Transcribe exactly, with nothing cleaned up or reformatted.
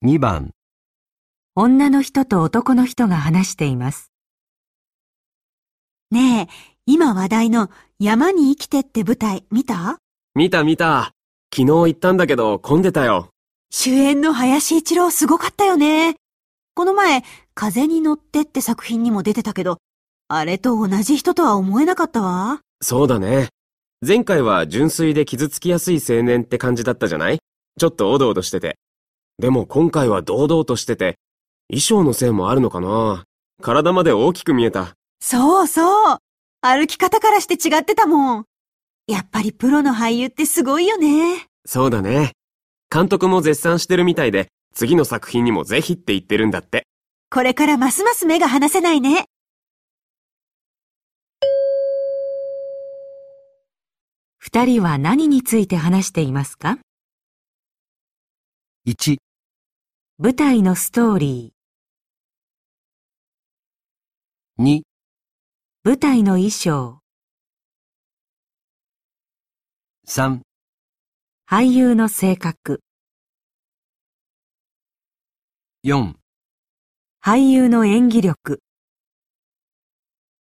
にばん、 女の人と男の人が話しています。 ねえ、今話題の山に生きてって舞台見た？ 見た見た。昨日行ったんだけど混んでたよ。 主演の林一郎すごかったよね。この前、風に乗ってって作品にも出てたけど、あれと同じ人とは思えなかったわ。 そうだね。前回は純粋で傷つきやすい青年って感じだったじゃない？ちょっとおどおどしてて。でも今回は堂々としてて、衣装のせいもあるのかな？体まで大きく見えた。 そうそう。歩き方からして違ってたもん。やっぱりプロの俳優ってすごいよね。 そうだね。監督も絶賛してるみたいで、次の作品にもぜひって言ってるんだって。 これからますます目が離せないね。 二人は何について話していますか？ いち、 舞台のストーリに、 ー、舞台の衣装、 さん、 俳優の性格、 よん、 俳優の演技力。